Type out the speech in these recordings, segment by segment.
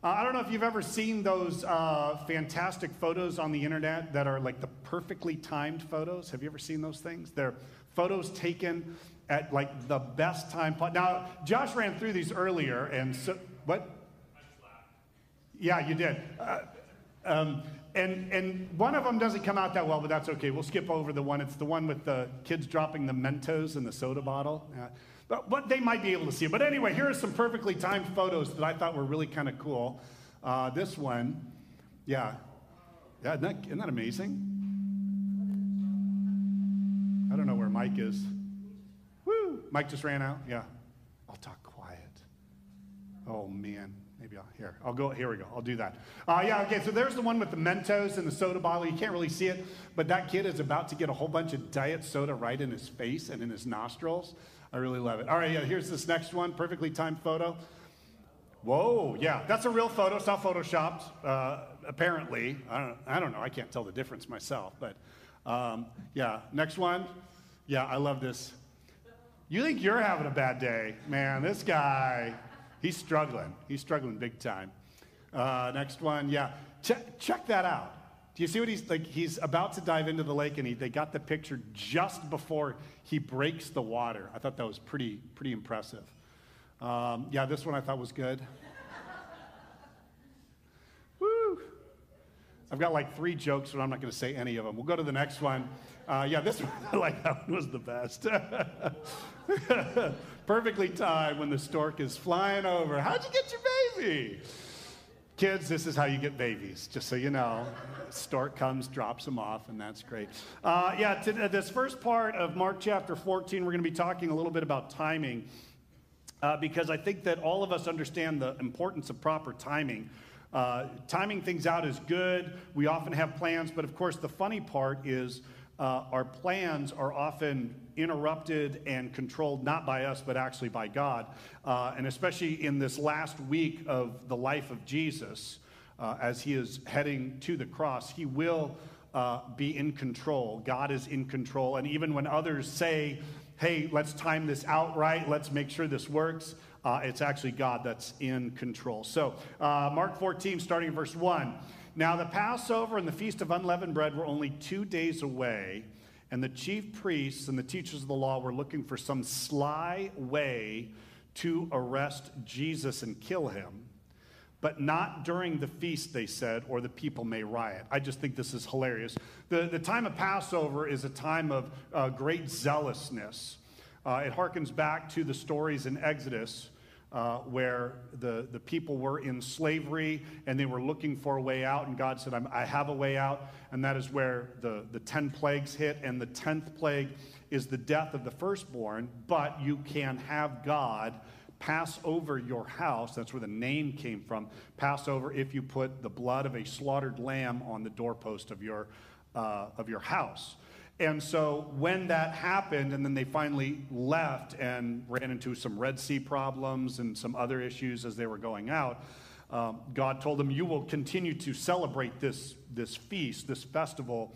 I don't know if you've ever seen those fantastic photos on the internet that are like the perfectly timed photos. Have you ever seen those things? They're photos taken at like the best time. Now, Josh ran through these earlier, and so, what? Yeah, you did. And one of them doesn't come out that well, but that's okay. We'll skip over the one. It's the one with the kids dropping the Mentos in the soda bottle. But they might be able to see it. But anyway, here are some perfectly timed photos that I thought were really kind of cool. This one, yeah, isn't that amazing? I don't know where Mike is. Woo! Mike just ran out. Yeah, I'll talk quiet. Oh man. Maybe here we go. I'll do that. Okay, so there's the one with the Mentos and the soda bottle. You can't really see it, but that kid is about to get a whole bunch of diet soda right in his face and in his nostrils. I really love it. All right, here's this next one, perfectly timed photo. Whoa, yeah, that's a real photo. It's not photoshopped, apparently. I don't know. I can't tell the difference myself, but next one. Yeah, I love this. You think you're having a bad day. Man, this guy... He's struggling big time. Next one, yeah. Check that out. Do you see what he's like? He's about to dive into the lake, and they got the picture just before he breaks the water. I thought that was pretty impressive. This one I thought was good. Woo! I've got like 3 jokes, but I'm not going to say any of them. We'll go to the next one. This one, I like that one was the best. Perfectly timed when the stork is flying over. How'd you get your baby? Kids, this is how you get babies, just so you know. Stork comes, drops them off, and that's great. This first part of Mark chapter 14, we're going to be talking a little bit about timing because I think that all of us understand the importance of proper timing. Timing things out is good. We often have plans, but of course the funny part is our plans are often interrupted and controlled not by us, but actually by God. And especially in this last week of the life of Jesus, as he is heading to the cross, he will be in control. God is in control. And even when others say, hey, let's time this out right, let's make sure this works, it's actually God that's in control. So Mark 14, starting in verse 1. Now the Passover and the Feast of Unleavened Bread were only 2 days away, and the chief priests and the teachers of the law were looking for some sly way to arrest Jesus and kill him. But not during the feast, they said, or the people may riot. I just think this is hilarious. The time of Passover is a time of great zealousness. It harkens back to the stories in Exodus where the people were in slavery and they were looking for a way out, and God said, I have a way out, and that is where the 10 plagues hit, and the 10th plague is the death of the firstborn, but you can have God pass over your house. That's where the name came from, Passover, if you put the blood of a slaughtered lamb on the doorpost of your house. And so when that happened, and then they finally left and ran into some Red Sea problems and some other issues as they were going out, God told them, you will continue to celebrate this feast, this festival,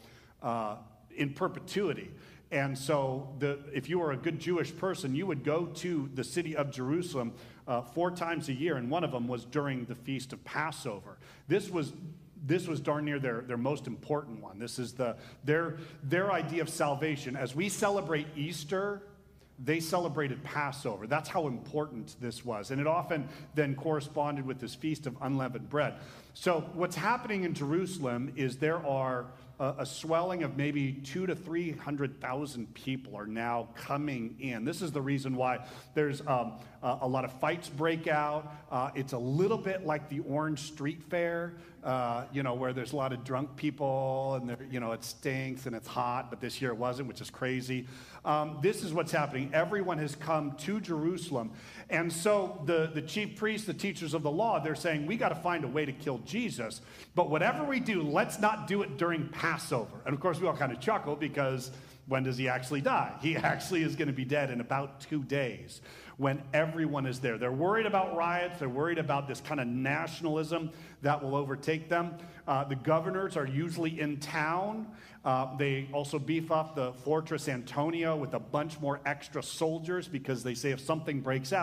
in perpetuity. And so if you were a good Jewish person, you would go to the city of Jerusalem 4 times a year, and one of them was during the Feast of Passover. This was darn near their most important one. This is their idea of salvation. As we celebrate Easter, they celebrated Passover. That's how important this was. And it often then corresponded with this Feast of Unleavened Bread. So what's happening in Jerusalem is there are a swelling of maybe 200,000 to 300,000 people are now coming in. This is the reason why there's a lot of fights break out. It's a little bit like the Orange Street Fair, where there's a lot of drunk people and it stinks and it's hot, but this year it wasn't, which is crazy. This is what's happening. Everyone has come to Jerusalem. And so the chief priests, the teachers of the law, they're saying, we got to find a way to kill Jesus. But whatever we do, let's not do it during Passover. And of course, we all kind of chuckle because when does he actually die? He actually is going to be dead in about 2 days when everyone is there. They're worried about riots. They're worried about this kind of nationalism that will overtake them. The governors are usually in town. They also beef up the Fortress Antonia with a bunch more extra soldiers because they say if something breaks out,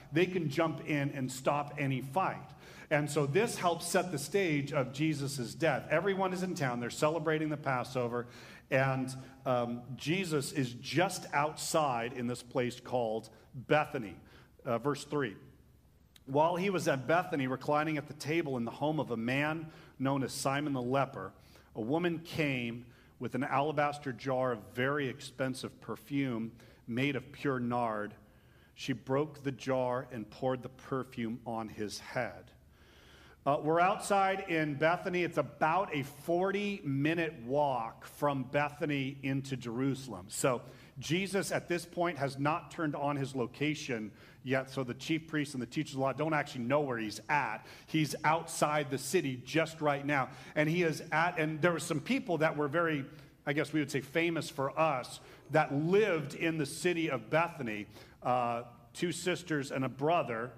they can jump in and stop any fight. And so this helps set the stage of Jesus' death. Everyone is in town. They're celebrating the Passover. And Jesus is just outside in this place called Bethany. Verse 3. While he was at Bethany, reclining at the table in the home of a man known as Simon the leper, a woman came with an alabaster jar of very expensive perfume made of pure nard. She broke the jar and poured the perfume on his head. We're outside in Bethany. It's about a 40-minute walk from Bethany into Jerusalem. So Jesus at this point has not turned on his location yet. So the chief priests and the teachers of the law don't actually know where he's at. He's outside the city just right now. And he is and there were some people that were very, I guess we would say famous for us, that lived in the city of Bethany. Two sisters and a brother,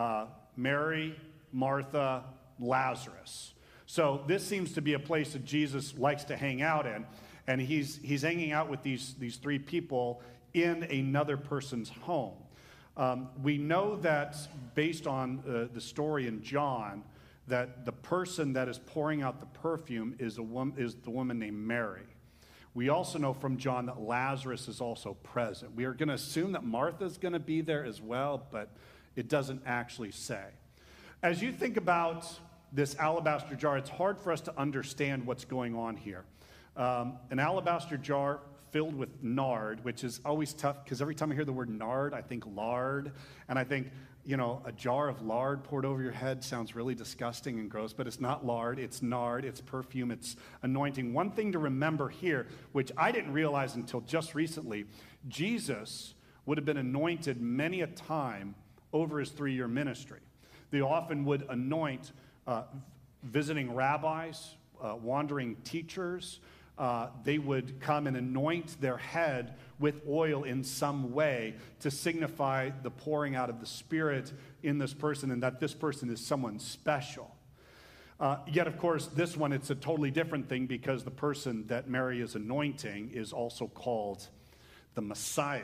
Mary, Martha, Lazarus. So this seems to be a place that Jesus likes to hang out in. And he's hanging out with these three people in another person's home. We know that based on the story in John, that the person that is pouring out the perfume is the woman named Mary. We also know from John that Lazarus is also present. We are going to assume that Martha's going to be there as well, but it doesn't actually say. As you think about this alabaster jar, it's hard for us to understand what's going on here. An alabaster jar filled with nard, which is always tough because every time I hear the word nard, I think lard. And I think, a jar of lard poured over your head sounds really disgusting and gross, but it's not lard, it's nard, it's perfume, it's anointing. One thing to remember here, which I didn't realize until just recently, Jesus would have been anointed many a time over his 3-year ministry. They often would anoint visiting rabbis, wandering teachers. They would come and anoint their head with oil in some way to signify the pouring out of the Spirit in this person and that this person is someone special. Yet, of course, this one, it's a totally different thing because the person that Mary is anointing is also called the Messiah,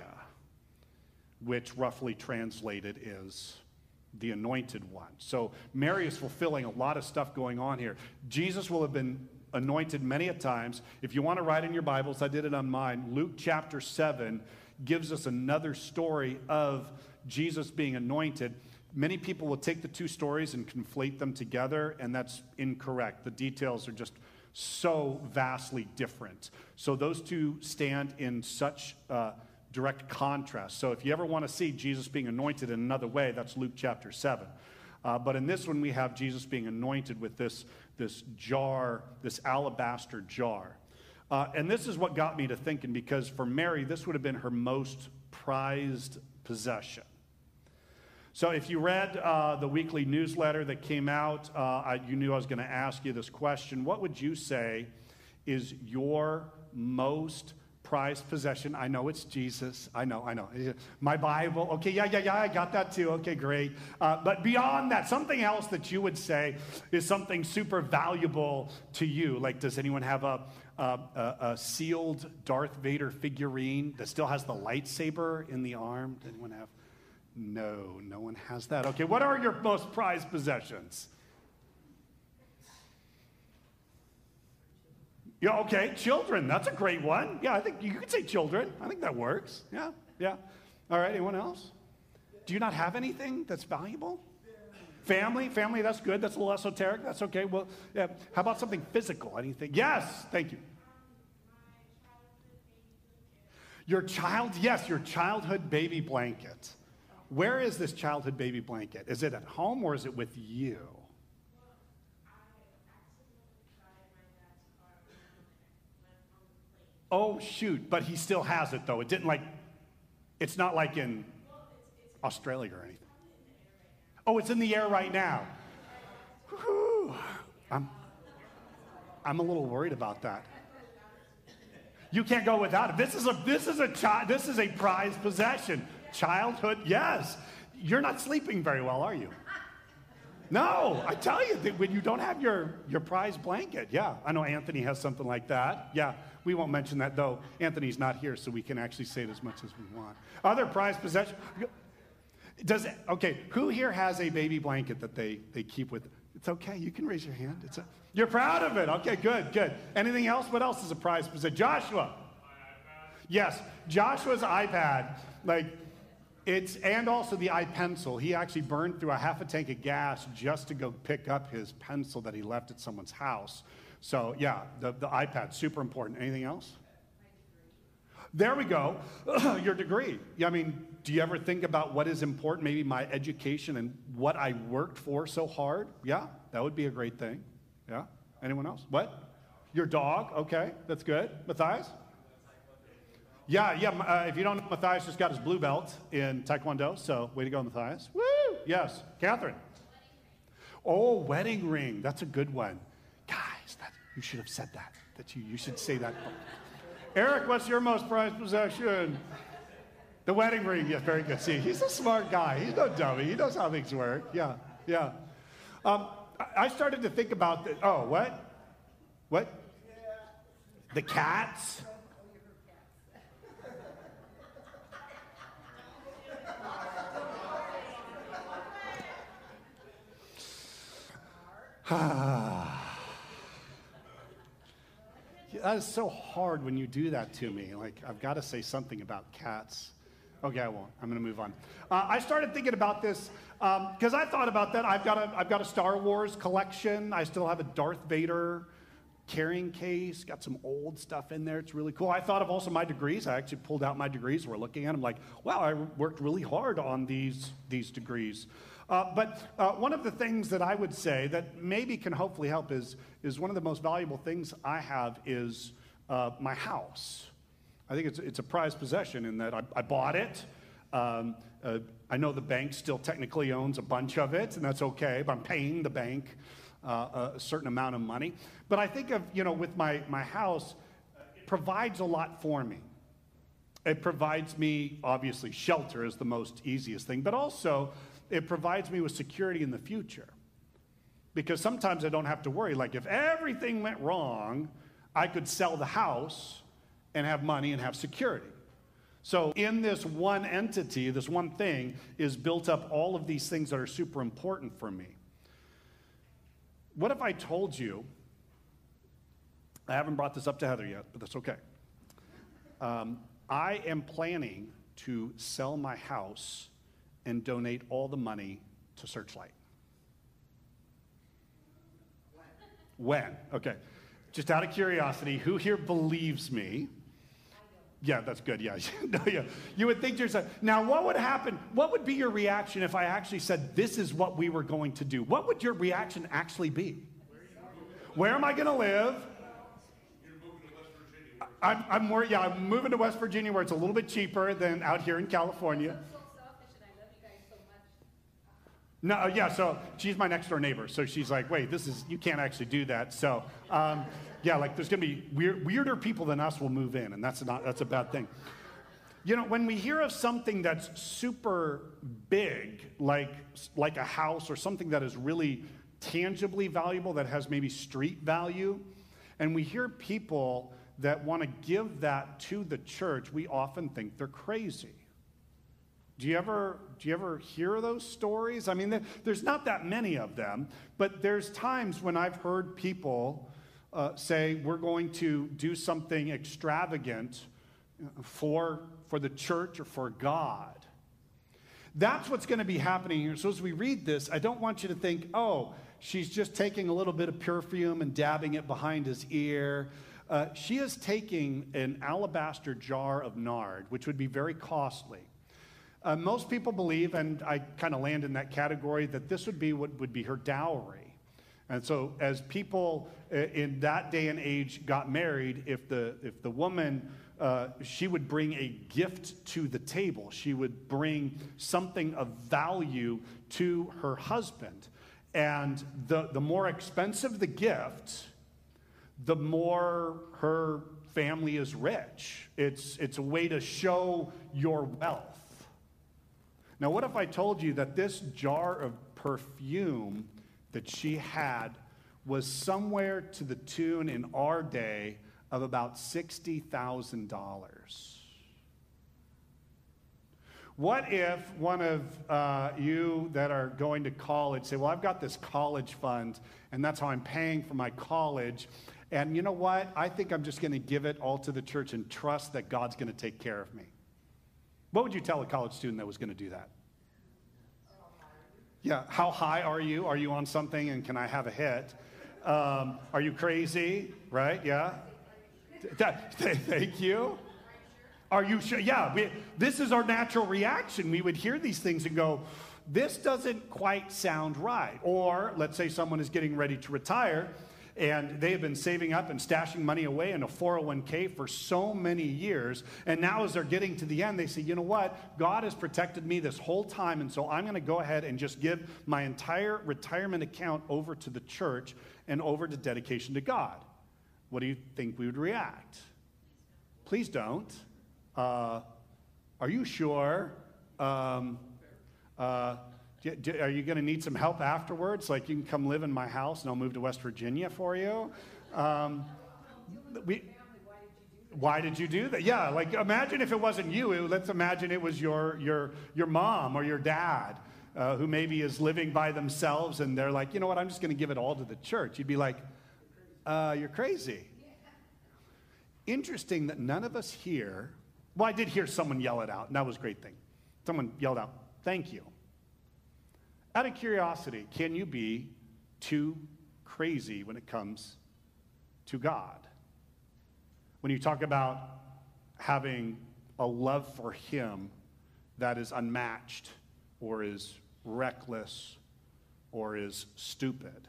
which roughly translated is the anointed one. So Mary is fulfilling a lot of stuff going on here. Jesus will have been anointed many a times. If you want to write in your Bibles, I did it on mine. Luke chapter 7 gives us another story of Jesus being anointed. Many people will take the two stories and conflate them together, and that's incorrect. The details are just so vastly different. So those two stand in such direct contrast. So if you ever want to see Jesus being anointed in another way, that's Luke chapter 7. But in this one, we have Jesus being anointed with this jar, this alabaster jar. And this is what got me to thinking, because for Mary, this would have been her most prized possession. So if you read the weekly newsletter that came out, you knew I was going to ask you this question. What would you say is your most prized possession? I know it's Jesus. I know. My Bible. Okay, yeah, I got that too. Okay, great. But beyond that, something else that you would say is something super valuable to you. Like, does anyone have a sealed Darth Vader figurine that still has the lightsaber in the arm? Does anyone have? No one has that. Okay, what are your most prized possessions? Yeah, okay, children. That's a great one. Yeah, I think you could say children. I think that works. Yeah. All right, anyone else? Do you not have anything that's valuable? Family, that's good. That's a little esoteric. That's okay. Well, yeah. How about something physical? Anything? Yes, thank you. Your childhood baby blanket. Where is this childhood baby blanket? Is it at home or is it with you? Oh, shoot, but he still has it, though. It's not like in Australia or anything. Oh, it's in the air right now. Woo-hoo. I'm a little worried about that. You can't go without it. This is a prized possession. Childhood, yes. You're not sleeping very well, are you? No, I tell you, that when you don't have your prized blanket, yeah. I know Anthony has something like that. Yeah, we won't mention that, though. Anthony's not here, so we can actually say it as much as we want. Other prized possessions. Okay, who here has a baby blanket that they keep with? It's okay, you can raise your hand. You're proud of it. Okay, good. Anything else? What else is a prize possession? Joshua. Yes, Joshua's iPad, and also the iPencil. He actually burned through a half a tank of gas just to go pick up his pencil that he left at someone's house. So yeah, the iPad, super important. Anything else? There we go. Your degree. I mean, do you ever think about what is important? Maybe my education and what I worked for so hard? Yeah, that would be a great thing. Yeah. Anyone else? What? Your dog? Okay, that's good. Matthias? Yeah. If you don't know, Matthias just got his blue belt in Taekwondo, so way to go, Matthias. Woo! Yes. Catherine? Oh, wedding ring. That's a good one. Guys, you should have said that. You should say that. Eric, what's your most prized possession? The wedding ring. Yes, very good. See, he's a smart guy. He's no dummy. He knows how things work. Yeah. I started to think about the, what? The cats? That is so hard when you do that to me. I've got to say something about cats. Okay, I won't. I'm going to move on. I started thinking about this because I thought about that. I've got a Star Wars collection. I still have a Darth Vader carrying case. Got some old stuff in there. It's really cool. I thought of also my degrees. I actually pulled out my degrees. We're looking at them like, wow, I worked really hard on these degrees. But one of the things that I would say that maybe can hopefully help is one of the most valuable things I have is my house. I think it's a prized possession in that I bought it. I know the bank still technically owns a bunch of it, and that's okay, but I'm paying the bank a certain amount of money. But I think of, with my house, it provides a lot for me. It provides me, obviously, shelter is the most easiest thing, but also it provides me with security in the future. Because sometimes I don't have to worry. Like if everything went wrong, I could sell the house and have money and have security. So in this one entity, this one thing is built up all of these things that are super important for me. What if I told you, I haven't brought this up to Heather yet, but that's okay. I am planning to sell my house and donate all the money to Searchlight. When? Okay. Just out of curiosity, who here believes me? Yeah, that's good. Yeah. You would think to yourself, now what would happen? What would be your reaction if I actually said this is what we were going to do? What would your reaction actually be? Where am I going to live? I'm moving to West Virginia where it's a little bit cheaper than out here in California. No, so she's my next door neighbor. So she's like, wait, you can't actually do that. So, there's going to be weirder people than us will move in, and that's a bad thing. When we hear of something that's super big, like a house or something that is really tangibly valuable, that has maybe street value, and we hear people that want to give that to the church, we often think they're crazy. Do you ever hear those stories? I mean, there's not that many of them, but there's times when I've heard people say, we're going to do something extravagant for the church or for God. That's what's going to be happening here. So as we read this, I don't want you to think, oh, she's just taking a little bit of perfume and dabbing it behind his ear. She is taking an alabaster jar of nard, which would be very costly. Most people believe, and I kind of land in that category, that this would be what would be her dowry. And so as people in that day and age got married, if the woman, she would bring a gift to the table. She would bring something of value to her husband. And the more expensive the gift, the more her family is rich. It's a way to show your wealth. Now, what if I told you that this jar of perfume that she had was somewhere to the tune in our day of about $60,000? What if one of you that are going to college say, well, I've got this college fund, and that's how I'm paying for my college. And you know what? I think I'm just going to give it all to the church and trust that God's going to take care of me. What would you tell a college student that was going to do that? Yeah, how high are you? Are you on something, and can I have a hit? Are you crazy? Right? Yeah. Thank you. Are you sure? Yeah, this is our natural reaction. We would hear these things and go, this doesn't quite sound right. Or let's say someone is getting ready to retire, and they have been saving up and stashing money away in a 401k for so many years. And now as they're getting to the end, they say, you know what? God has protected me this whole time, and so I'm going to go ahead and just give my entire retirement account over to the church and over to dedication to God. What do you think we would react? Please don't. Are you sure? Are you going to need some help afterwards? Like you can come live in my house and I'll move to West Virginia for you? Why did you do that? Yeah, like imagine if it wasn't you. Let's imagine it was your mom or your dad who maybe is living by themselves and they're like, you know what, I'm just going to give it all to the church. You'd be like, you're crazy. Interesting that none of us here, well, I did hear someone yell it out, and that was a great thing. Someone yelled out, thank you. Out of curiosity, can you be too crazy when it comes to God? When you talk about having a love for Him that is unmatched or is reckless or is stupid.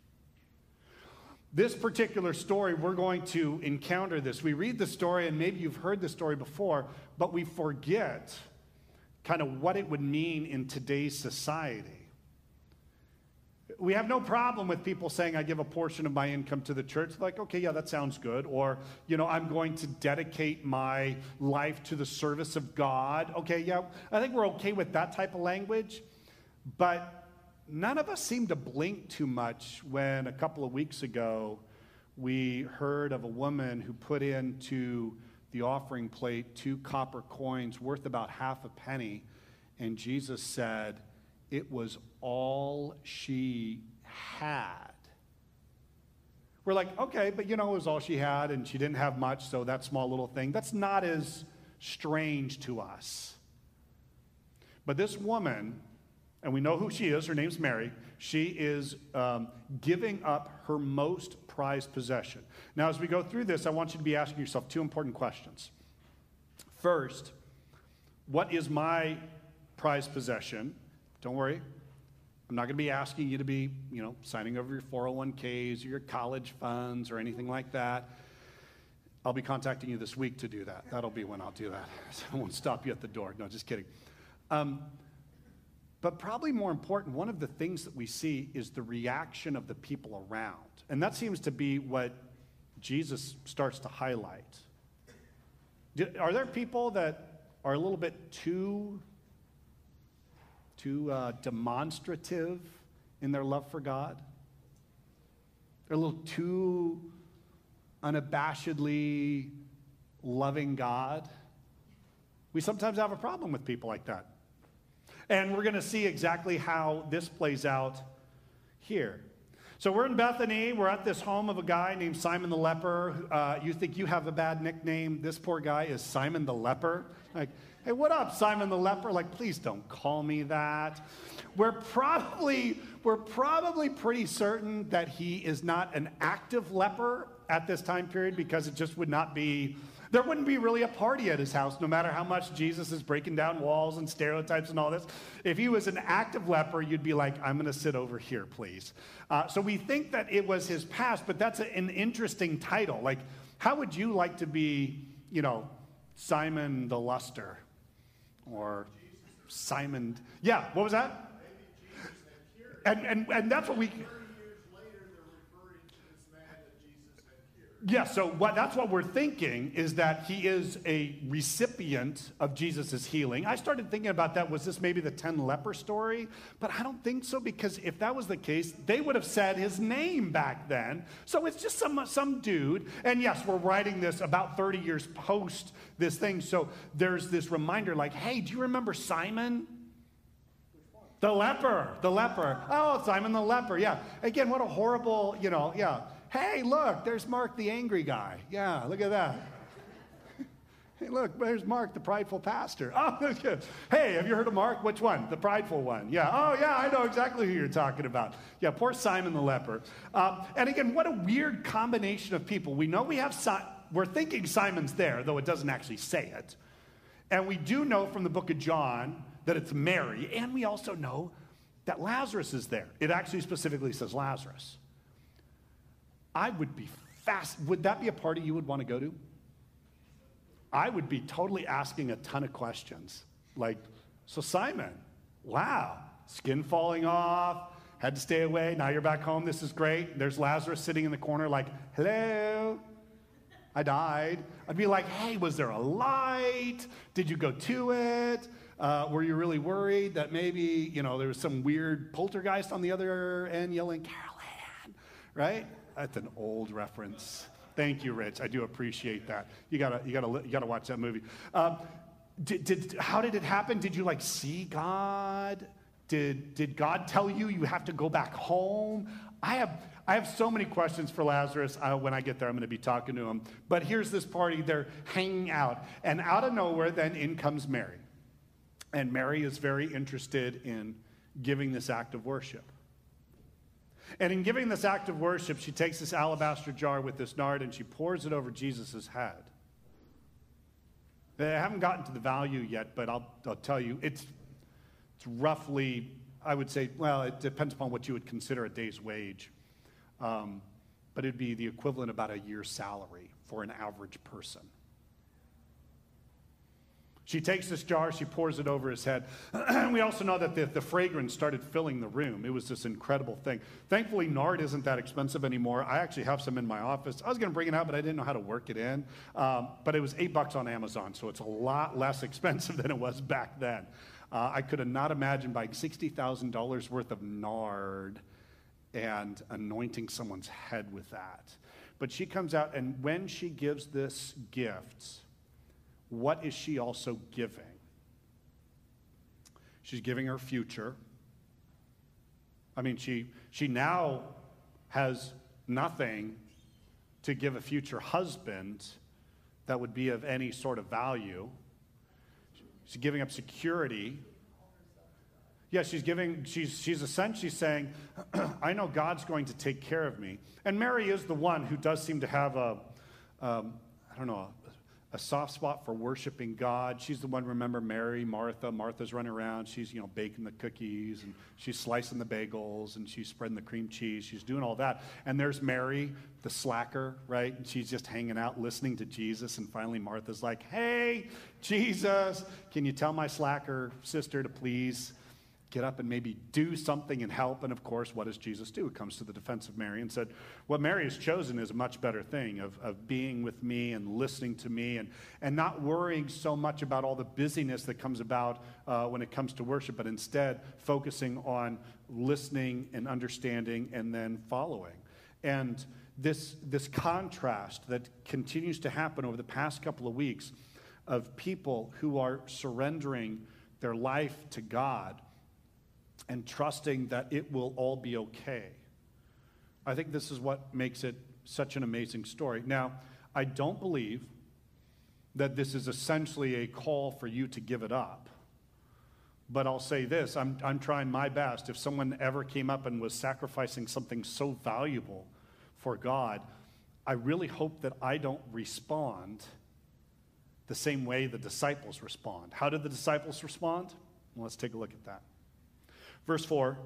This particular story, we're going to encounter this. We read the story, and maybe you've heard the story before, but we forget kind of what it would mean in today's society. We have no problem with people saying, I give a portion of my income to the church. Like, okay, yeah, that sounds good. Or, you know, I'm going to dedicate my life to the service of God. Okay, yeah, I think we're okay with that type of language. But none of us seem to blink too much when a couple of weeks ago we heard of a woman who put into the offering plate 2 copper coins worth about half a penny, and Jesus said it was all she had. We're like, okay, but you know, it was all she had and she didn't have much, so that small little thing, that's not as strange to us. But this woman, and we know who she is, her name's Mary, she is giving up her most prized possession. Now, as we go through this, I want you to be asking yourself 2 important questions. First, what is my prized possession? Don't worry, I'm not going to be asking you to be, signing over your 401ks or your college funds or anything like that. I'll be contacting you this week to do that. That'll be when I'll do that. So I won't stop you at the door. No, just kidding. But probably more important, one of the things that we see is the reaction of the people around. And that seems to be what Jesus starts to highlight. Are there people that are a little bit too demonstrative in their love for God? They're a little too unabashedly loving God? We sometimes have a problem with people like that. And we're going to see exactly how this plays out here. So we're in Bethany. We're at this home of a guy named Simon the Leper. You think you have a bad nickname? This poor guy is Simon the Leper. Like, hey, what up, Simon the Leper? Like, please don't call me that. We're probably pretty certain that he is not an active leper at this time period, because it just would not be, there wouldn't be really a party at his house, no matter how much Jesus is breaking down walls and stereotypes and all this. If he was an active leper, you'd be like, I'm going to sit over here, please. So we think that it was his past, but that's an interesting title. Like, how would you like to be, Simon the Luster? Or Simon, yeah, what was that? And that's what we... 30 years later, they're referring to this man that Jesus had cured. Yeah, so that's what we're thinking, is that he is a recipient of Jesus' healing. I started thinking about that. Was this maybe the 10 leper story? But I don't think so, because if that was the case, they would have said his name back then. So it's just some dude. And yes, we're writing this about 30 years post this thing. So there's this reminder like, hey, do you remember Simon? The leper. Oh, Simon the leper. Yeah. Again, what a horrible, yeah. Hey, look, there's Mark the angry guy. Yeah, look at that. Hey, look, there's Mark the prideful pastor. Oh, that's good. Hey, have you heard of Mark? Which one? The prideful one. Yeah. Oh, yeah, I know exactly who you're talking about. Yeah, poor Simon the leper. And again, what a weird combination of people. We know we're thinking Simon's there, though it doesn't actually say it. And we do know from the book of John that it's Mary. And we also know that Lazarus is there. It actually specifically says Lazarus. I would be would that be a party you would want to go to? I would be totally asking a ton of questions. Like, so Simon, wow, skin falling off, had to stay away, now you're back home, this is great. There's Lazarus sitting in the corner like, hello, I died. I'd be like, hey, was there a light? Did you go to it? Were you really worried that maybe, there was some weird poltergeist on the other end yelling, Carol Ann, right? That's an old reference. Thank you, Rich. I do appreciate that. You gotta watch that movie. How did it happen? Did you see God? Did God tell you have to go back home? I have so many questions for Lazarus. When I get there, I'm going to be talking to him. But here's this party. They're hanging out. And out of nowhere, then in comes Mary. And Mary is very interested in giving this act of worship. And in giving this act of worship, she takes this alabaster jar with this nard and she pours it over Jesus' head. I haven't gotten to the value yet, but I'll tell you, it's roughly, I would say, well, it depends upon what you would consider a day's wage. But it'd be the equivalent of about a year's salary for an average person. She takes this jar, she pours it over his head. We also know that the fragrance started filling the room. It was this incredible thing. Thankfully, nard isn't that expensive anymore. I actually have some in my office. I was going to bring it out, but I didn't know how to work it in. But it was $8 on Amazon, so it's a lot less expensive than it was back then. I could have not imagined buying $60,000 worth of nard and anointing someone's head with that. But she comes out, and when she gives this gift, what is she also giving? She's giving her future. I mean, she now has nothing to give a future husband that would be of any sort of value. She's giving up security. Yeah, she's essentially saying, I know God's going to take care of me. And Mary is the one who does seem to have a soft spot for worshiping God. She's the one, remember Mary, Martha's running around. She's, baking the cookies, and she's slicing the bagels, and she's spreading the cream cheese. She's doing all that. And there's Mary, the slacker, right? And she's just hanging out, listening to Jesus. And finally, Martha's like, hey, Jesus, can you tell my slacker sister to please get up and maybe do something and help? And of course, what does Jesus do? He comes to the defense of Mary and said, what Mary has chosen is a much better thing of being with me and listening to me and not worrying so much about all the busyness that comes about when it comes to worship, but instead focusing on listening and understanding and then following. And this contrast that continues to happen over the past couple of weeks of people who are surrendering their life to God and trusting that it will all be okay. I think this is what makes it such an amazing story. Now, I don't believe that this is essentially a call for you to give it up. But I'll say this, I'm trying my best. If someone ever came up and was sacrificing something so valuable for God, I really hope that I don't respond the same way the disciples respond. How did the disciples respond? Well, let's take a look at that. Verse 4,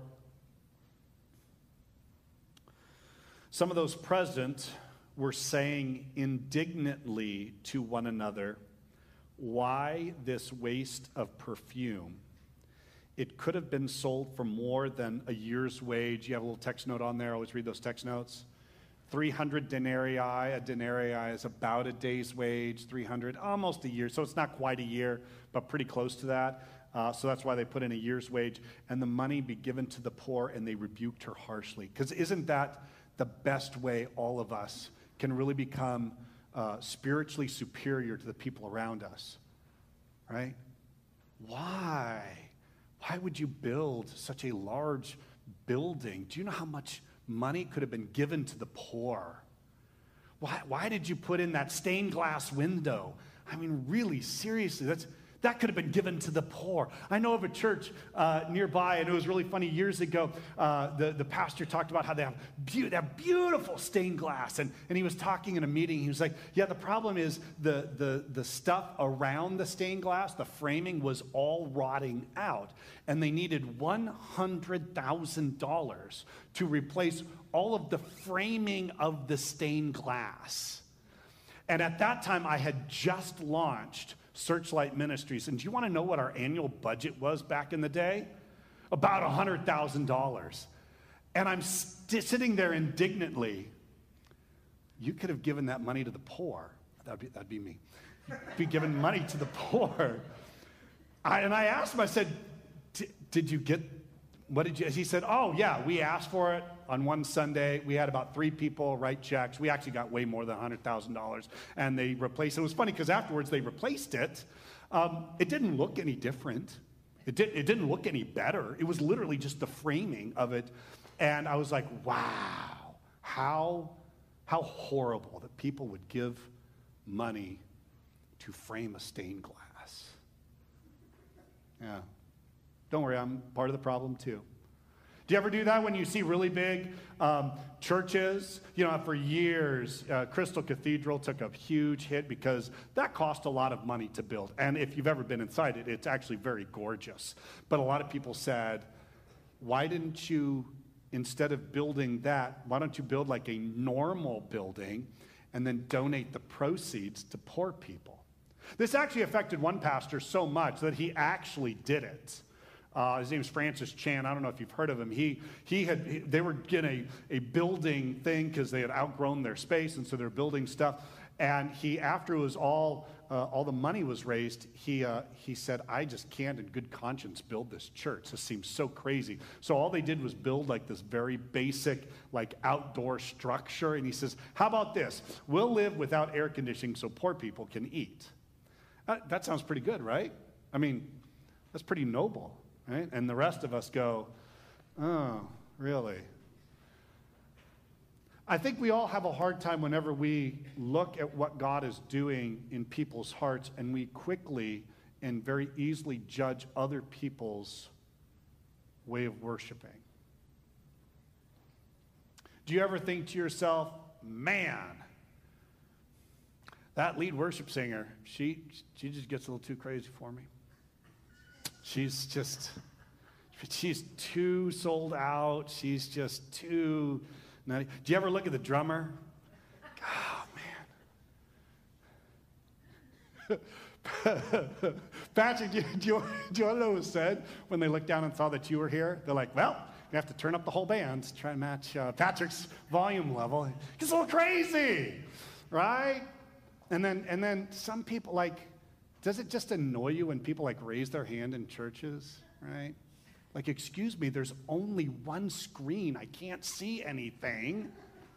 some of those present were saying indignantly to one another, why this waste of perfume? It could have been sold for more than a year's wage. You have a little text note on there. I always read those text notes. 300 denarii. A denarii is about a day's wage, 300, almost a year. So it's not quite a year, but pretty close to that. So that's why they put in a year's wage. And the money be given to the poor, and they rebuked her harshly. Because isn't that the best way all of us can really become spiritually superior to the people around us, right? Why? Why would you build such a large building? Do you know how much money could have been given to the poor? Why did you put in that stained glass window? I mean, really, seriously, that could have been given to the poor. I know of a church nearby, and it was really funny. Years ago, the pastor talked about how they have that beautiful stained glass. And he was talking in a meeting. He was like, yeah, the problem is the stuff around the stained glass, the framing, was all rotting out. And they needed $100,000 to replace all of the framing of the stained glass. And at that time, I had just launched Searchlight Ministries. And do you want to know what our annual budget was back in the day? About $100,000. And I'm sitting there indignantly. You could have given that money to the poor. That'd be me. Be giving money to the poor. And I asked him, I said, did you get, what did you, he said, oh yeah, we asked for it on one Sunday. We had about 3 people write checks. We actually got way more than $100,000, and they replaced it. It was funny because afterwards they replaced it. It didn't look any different. It didn't look any better. It was literally just the framing of it. And I was like, wow, how horrible that people would give money to frame a stained glass. Yeah. Don't worry, I'm part of the problem too. Do you ever do that when you see really big churches? You know, for years, Crystal Cathedral took a huge hit because that cost a lot of money to build. And if you've ever been inside it, it's actually very gorgeous. But a lot of people said, why didn't you, instead of building that, why don't you build like a normal building and then donate the proceeds to poor people? This actually affected one pastor so much that he actually did it. His name's Francis Chan. I don't know if you've heard of him. They were getting a building thing because they had outgrown their space, and so they're building stuff. And after it was all the money was raised, he said, I just can't in good conscience build this church. This seems so crazy. So all they did was build like this very basic like outdoor structure. And he says, how about this? We'll live without air conditioning so poor people can eat. That sounds pretty good, right? I mean, that's pretty noble. Right? And the rest of us go, oh, really? I think we all have a hard time whenever we look at what God is doing in people's hearts, and we quickly and very easily judge other people's way of worshiping. Do you ever think to yourself, man, that lead worship singer, she just gets a little too crazy for me. She's too sold out. She's just too nutty. Do you ever look at the drummer? Oh, man. Patrick, do you want to know what was said when they looked down and saw that you were here? They're like, well, you have to turn up the whole band to try and match Patrick's volume level. It gets a little crazy, right? And then some people, like, does it just annoy you when people, like, raise their hand in churches, right? Like, excuse me, there's only one screen. I can't see anything.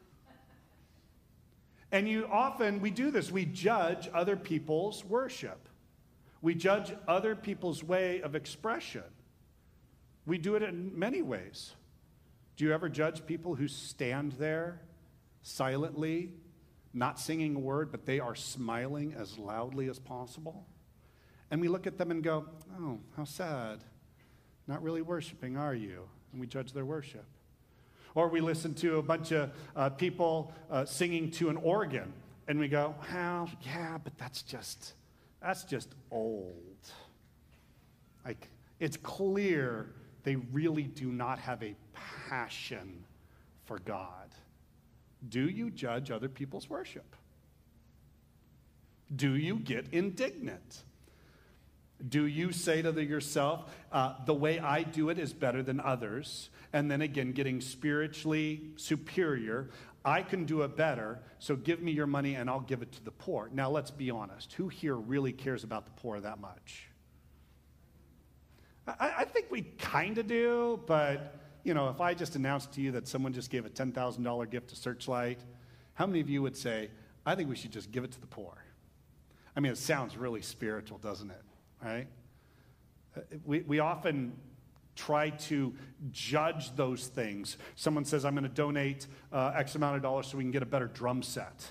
And we do this. We judge other people's worship. We judge other people's way of expression. We do it in many ways. Do you ever judge people who stand there silently, not singing a word, but they are smiling as loudly as possible? And we look at them and go, oh, how sad. Not really worshiping, are you? And we judge their worship. Or we listen to a bunch of people singing to an organ, and we go, well, yeah, but that's just old. Like, it's clear they really do not have a passion for God. Do you judge other people's worship? Do you get indignant? Do you say to yourself, the way I do it is better than others? And then again, getting spiritually superior, I can do it better, so give me your money and I'll give it to the poor. Now, let's be honest. Who here really cares about the poor that much? I think we kind of do, but, you know, if I just announced to you that someone just gave a $10,000 gift to Searchlight, how many of you would say, I think we should just give it to the poor? I mean, it sounds really spiritual, doesn't it? Right? We often try to judge those things. Someone says, I'm going to donate X amount of dollars so we can get a better drum set.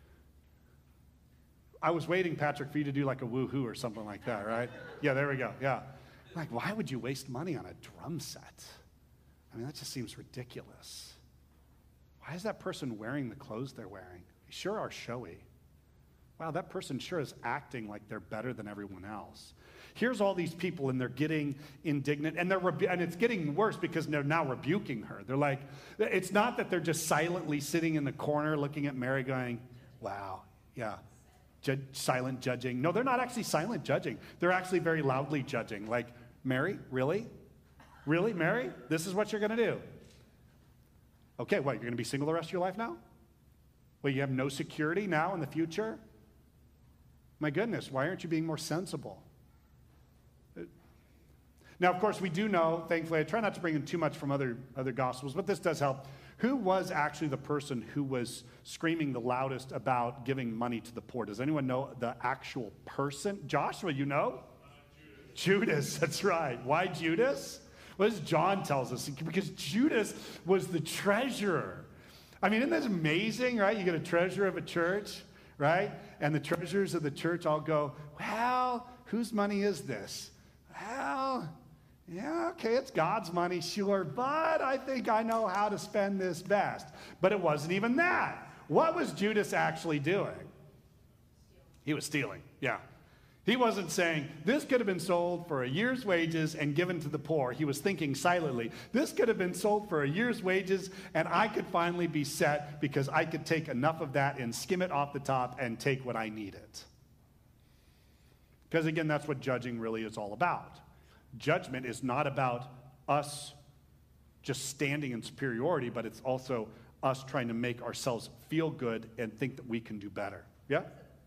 I was waiting, Patrick, for you to do like a woohoo or something like that, right? Yeah, there we go. Yeah. Like, why would you waste money on a drum set? I mean, that just seems ridiculous. Why is that person wearing the clothes they're wearing? They sure are showy. Wow, that person sure is acting like they're better than everyone else. Here's all these people, and they're getting indignant, and it's getting worse because they're now rebuking her. They're like, it's not that they're just silently sitting in the corner looking at Mary going, wow, yeah, silent judging. No, they're not actually silent judging. They're actually very loudly judging. Like, Mary, really? Really, Mary? This is what you're going to do? Okay, what, you're going to be single the rest of your life now? Well, you have no security now in the future? My goodness, why aren't you being more sensible? Now, of course, we do know, thankfully, I try not to bring in too much from other Gospels, but this does help. Who was actually the person who was screaming the loudest about giving money to the poor? Does anyone know the actual person? Joshua, you know? Judas, that's right. Why Judas? Well, as John tells us, because Judas was the treasurer. I mean, isn't that amazing, right? You get a treasurer of a church, right? And the treasurers of the church all go, well, whose money is this? Well, yeah, okay, it's God's money, sure, but I think I know how to spend this best. But it wasn't even that. What was Judas actually doing? He was stealing, yeah. He wasn't saying, this could have been sold for a year's wages and given to the poor. He was thinking silently, this could have been sold for a year's wages and I could finally be set because I could take enough of that and skim it off the top and take what I needed. Because again, that's what judging really is all about. Judgment is not about us just standing in superiority, but it's also us trying to make ourselves feel good and think that we can do better. Yeah?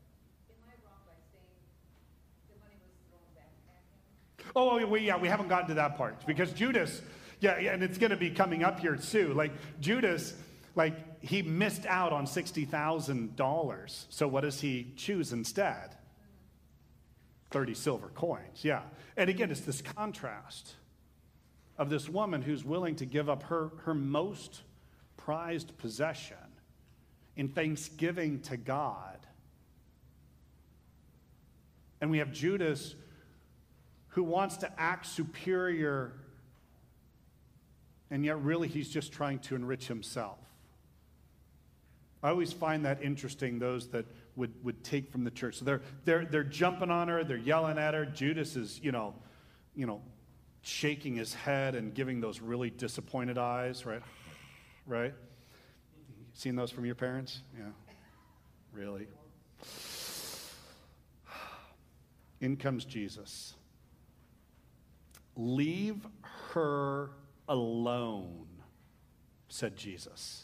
Oh, yeah, we haven't gotten to that part. Because Judas, yeah, and it's going to be coming up here too. Like, Judas, like, he missed out on $60,000. So what does he choose instead? 30 silver coins, yeah. And again, it's this contrast of this woman who's willing to give up her most prized possession in thanksgiving to God. And we have Judas who wants to act superior, and yet really he's just trying to enrich himself. I always find that interesting, those that would take from the church. So they're jumping on her, they're yelling at her. Judas is, you know, shaking his head and giving those really disappointed eyes, right? Right? Seen those from your parents? Yeah. Really? In comes Jesus. Leave her alone, said Jesus.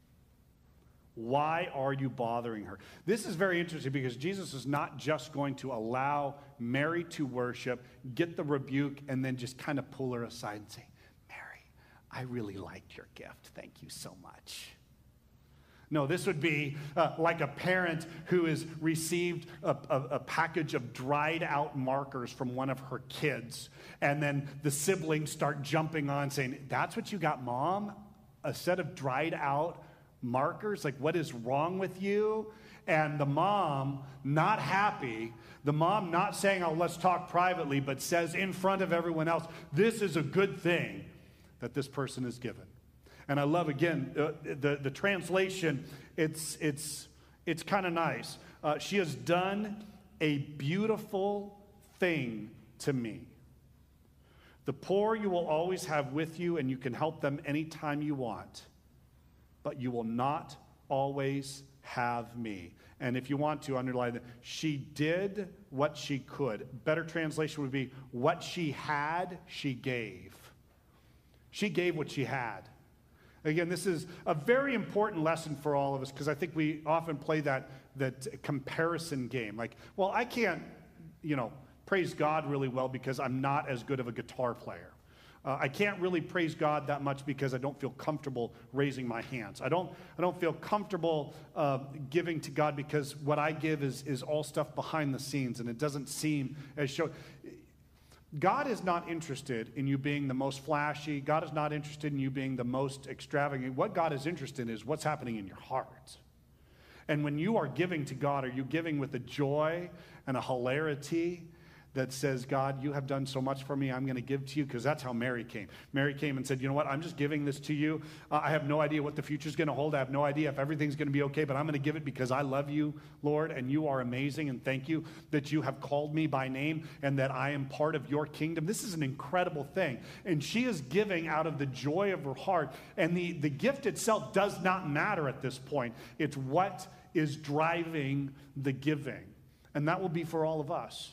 Why are you bothering her? This is very interesting because Jesus is not just going to allow Mary to worship, get the rebuke, and then just kind of pull her aside and say, Mary, I really liked your gift. Thank you so much. No, this would be like a parent who has received a package of dried out markers from one of her kids. And then the siblings start jumping on saying, that's what you got, Mom? A set of dried out markers? Like, what is wrong with you? And the mom, not happy, the mom not saying, oh, let's talk privately, but says in front of everyone else, this is a good thing that this person is given. And I love, again, the translation, it's kind of nice. She has done a beautiful thing to me. The poor you will always have with you, and you can help them anytime you want. But you will not always have me. And if you want to underline that, she did what she could. Better translation would be, what she had, she gave. She gave what she had. Again, this is a very important lesson for all of us, because I think we often play that comparison game. Like, well, I can't, praise God really well because I'm not as good of a guitar player. I can't really praise God that much because I don't feel comfortable raising my hands. I don't feel comfortable giving to God because what I give is all stuff behind the scenes, and it doesn't seem as show. God is not interested in you being the most flashy. God is not interested in you being the most extravagant. What God is interested in is what's happening in your heart. And when you are giving to God, are you giving with a joy and a hilarity that says, God, you have done so much for me, I'm going to give to you? Because that's how Mary came. Mary came and said, you know what, I'm just giving this to you. I have no idea what the future's going to hold. I have no idea if everything's going to be okay, but I'm going to give it because I love you, Lord, and you are amazing, and thank you that you have called me by name and that I am part of your kingdom. This is an incredible thing. And she is giving out of the joy of her heart, and the gift itself does not matter at this point. It's what is driving the giving. And that will be for all of us.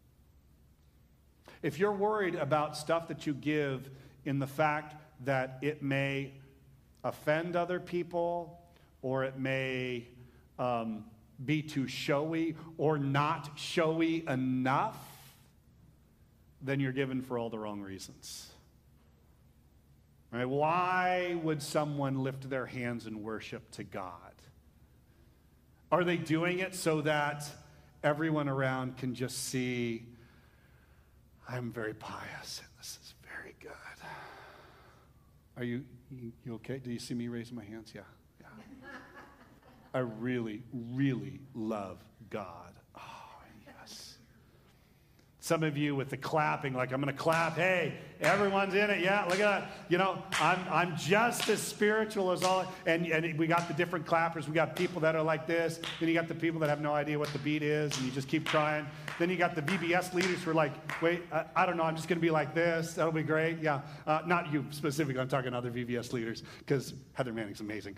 If you're worried about stuff that you give in the fact that it may offend other people, or it may be too showy or not showy enough, then you're giving for all the wrong reasons. Right? Why would someone lift their hands in worship to God? Are they doing it so that everyone around can just see, I'm very pious, and this is very good? Are you okay? Do you see me raising my hands? Yeah. I really, really love God. Oh, yes. Some of you with the clapping, like, I'm going to clap. Hey, everyone's in it. Yeah, look at that. I'm just as spiritual as all. And we got the different clappers. We got people that are like this. Then you got the people that have no idea what the beat is, and you just keep trying. Then you got the VBS leaders who are like, wait, I don't know. I'm just going to be like this. That'll be great. Yeah. Not you specifically. I'm talking other VBS leaders, because Heather Manning's amazing.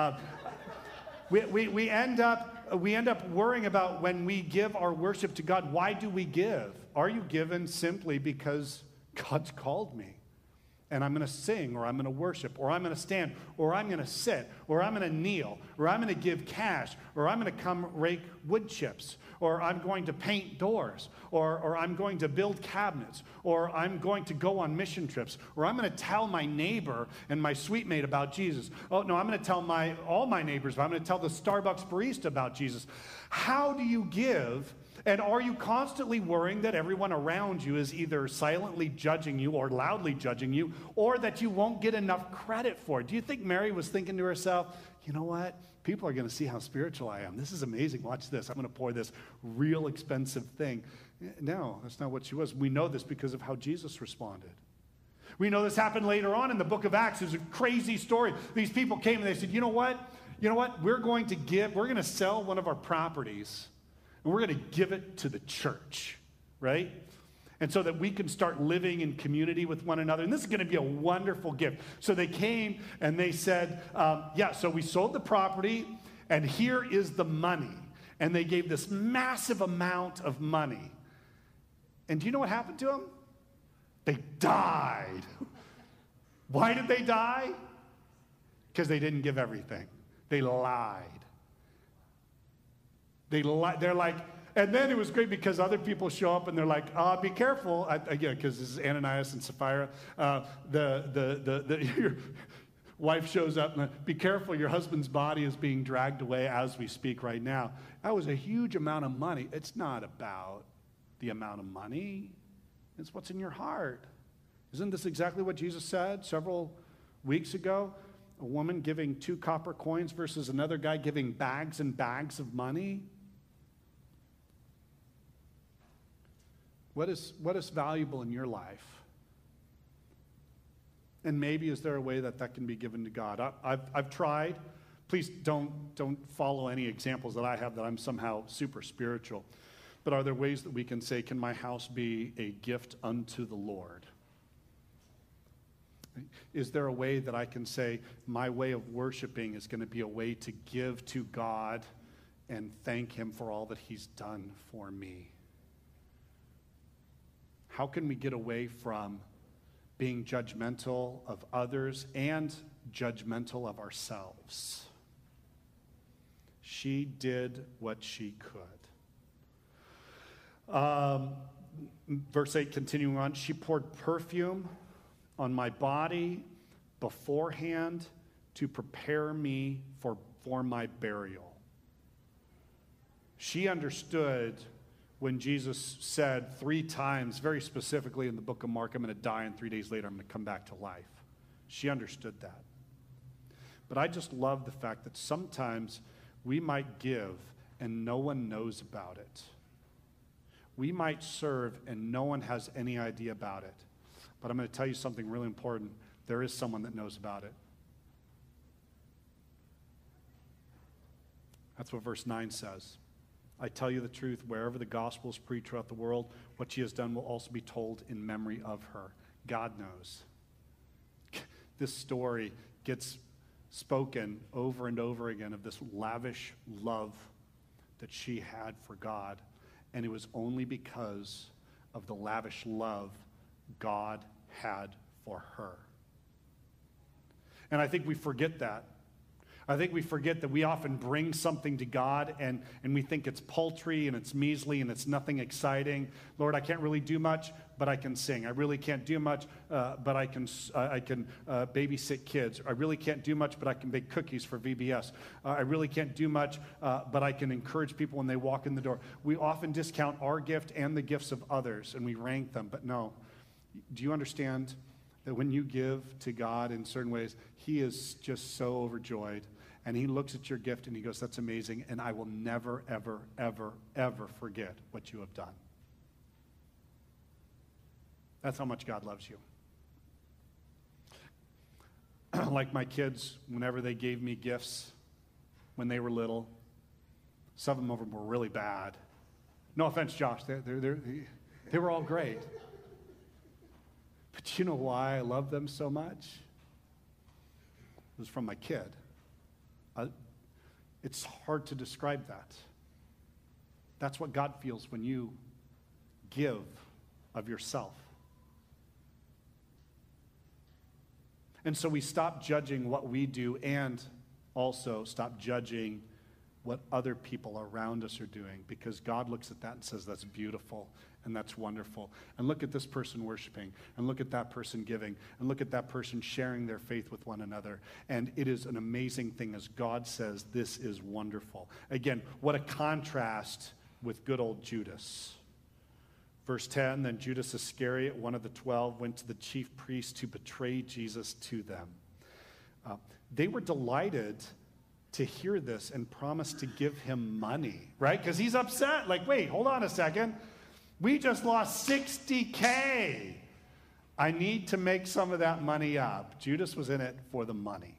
We end up worrying about when we give our worship to God. Why do we give? Are you given simply because God's called me, and I'm going to sing, or I'm going to worship, or I'm going to stand, or I'm going to sit, or I'm going to kneel, or I'm going to give cash, or I'm going to come rake wood chips, or I'm going to paint doors, or I'm going to build cabinets, or I'm going to go on mission trips, or I'm going to tell my neighbor and my suite mate about Jesus. Oh, no, I'm going to tell all my neighbors, but I'm going to tell the Starbucks barista about Jesus. How do you give? And are you constantly worrying that everyone around you is either silently judging you or loudly judging you, or that you won't get enough credit for it? Do you think Mary was thinking to herself, you know what? People are going to see how spiritual I am. This is amazing. Watch this. I'm going to pour this real expensive thing. No, that's not what she was. We know this because of how Jesus responded. We know this happened later on in the book of Acts. It's a crazy story. These people came and they said, you know what? We're going to sell one of our properties, and we're going to give it to the church, right? And so that we can start living in community with one another. And this is going to be a wonderful gift. So they came and they said, so we sold the property, and here is the money. And they gave this massive amount of money. And do you know what happened to them? They died. Why did they die? Because they didn't give everything. They lied. They're like, and then it was great because other people show up and they're like, be careful. Again, because this is Ananias and Sapphira. Your wife shows up and be careful, your husband's body is being dragged away as we speak right now. That was a huge amount of money. It's not about the amount of money. It's what's in your heart. Isn't this exactly what Jesus said several weeks ago? A woman giving 2 copper coins versus another guy giving bags and bags of money. What is valuable in your life? And maybe is there a way that can be given to God? I've tried. Please don't follow any examples that I have that I'm somehow super spiritual. But are there ways that we can say, can my house be a gift unto the Lord? Is there a way that I can say my way of worshiping is going to be a way to give to God and thank him for all that he's done for me? How can we get away from being judgmental of others and judgmental of ourselves? She did what she could. Verse 8, continuing on, she poured perfume on my body beforehand to prepare me for my burial. She understood when Jesus said 3 times, very specifically in the book of Mark, I'm going to die and 3 days later I'm going to come back to life. She understood that. But I just love the fact that sometimes we might give and no one knows about it. We might serve and no one has any idea about it. But I'm going to tell you something really important. There is someone that knows about it. That's what verse 9 says. I tell you the truth, wherever the gospel is preached throughout the world, what she has done will also be told in memory of her. God knows. This story gets spoken over and over again of this lavish love that she had for God. And it was only because of the lavish love God had for her. And I think we forget that. I think we forget that we often bring something to God and we think it's paltry and it's measly and it's nothing exciting. Lord, I can't really do much, but I can sing. I really can't do much, but I can babysit kids. I really can't do much, but I can bake cookies for VBS. I really can't do much, but I can encourage people when they walk in the door. We often discount our gift and the gifts of others, and we rank them. But no, do you understand that when you give to God in certain ways, he is just so overjoyed. And he looks at your gift and he goes, that's amazing, and I will never, ever, ever, ever forget what you have done. That's how much God loves you. Like my kids, whenever they gave me gifts when they were little, some of them were really bad. No offense, Josh, they were all great. But you know why I love them so much? It was from my kid. It's hard to describe that. That's what God feels when you give of yourself. And so we stop judging what we do and also stop judging what other people around us are doing, because God looks at that and says, that's beautiful and that's wonderful. And look at this person worshiping, and look at that person giving, and look at that person sharing their faith with one another. And it is an amazing thing as God says, this is wonderful. Again, what a contrast with good old Judas. Verse 10, then Judas Iscariot, one of the 12, went to the chief priests to betray Jesus to them. They were delighted to hear this and promised to give him money, right? Because he's upset. Like, wait, hold on a second. We just lost $60K. I need to make some of that money up. Judas was in it for the money.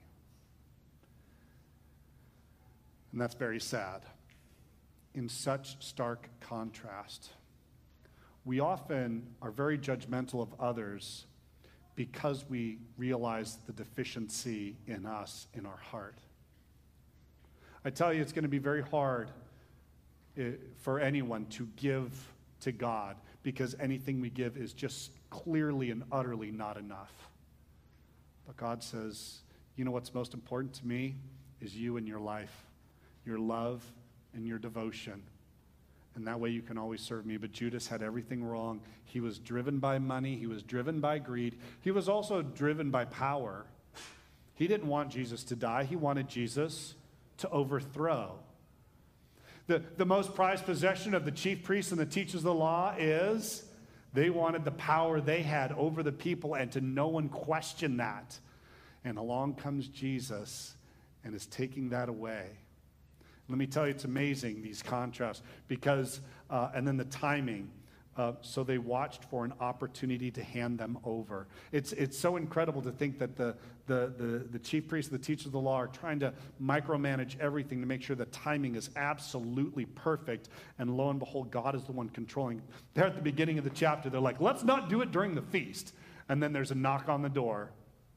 And that's very sad. In such stark contrast, we often are very judgmental of others because we realize the deficiency in us, in our heart. I tell you, it's going to be very hard for anyone to give to God, because anything we give is just clearly and utterly not enough. But God says, you know what's most important to me is you and your life, your love and your devotion. And that way you can always serve me. But Judas had everything wrong. He was driven by money. He was driven by greed. He was also driven by power. He didn't want Jesus to die. He wanted Jesus to overthrow. The most prized possession of the chief priests and the teachers of the law is they wanted the power they had over the people, and to no one question that. And along comes Jesus and is taking that away. Let me tell you, it's amazing, these contrasts, because, and then the timing. So they watched for an opportunity to hand them over. It's so incredible to think that the chief priests, the teachers of the law are trying to micromanage everything to make sure the timing is absolutely perfect. And lo and behold, God is the one controlling. There at the beginning of the chapter, they're like, let's not do it during the feast. And then there's a knock on the door.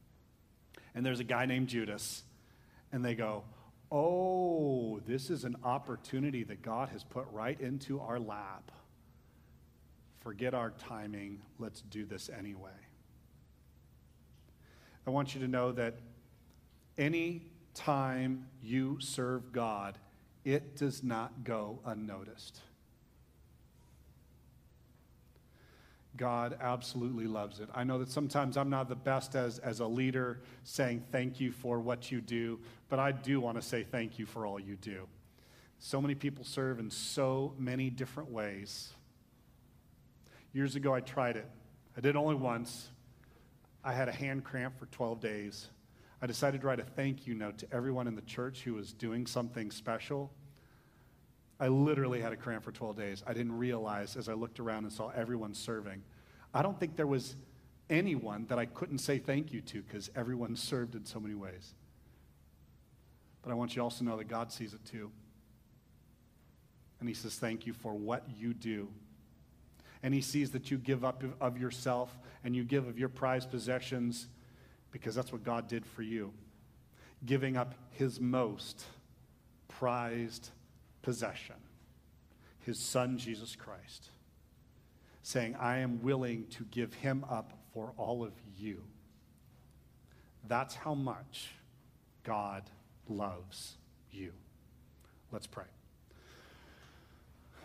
and there's a guy named Judas, and they go, oh, this is an opportunity that God has put right into our lap. Forget our timing. Let's do this anyway. I want you to know that any time you serve God, it does not go unnoticed. God absolutely loves it. I know that sometimes I'm not the best as a leader saying thank you for what you do, but I do want to say thank you for all you do. So many people serve in so many different ways. Years ago, I tried it. I did it only once. I had a hand cramp for 12 days. I decided to write a thank you note to everyone in the church who was doing something special. I literally had a cramp for 12 days. I didn't realize as I looked around and saw everyone serving. I don't think there was anyone that I couldn't say thank you to because everyone served in so many ways. But I want you to also know that God sees it too. And he says thank you for what you do. And he sees that you give up of yourself and you give of your prized possessions because that's what God did for you. Giving up his most prized possession, his son, Jesus Christ. Saying, I am willing to give him up for all of you. That's how much God loves you. Let's pray.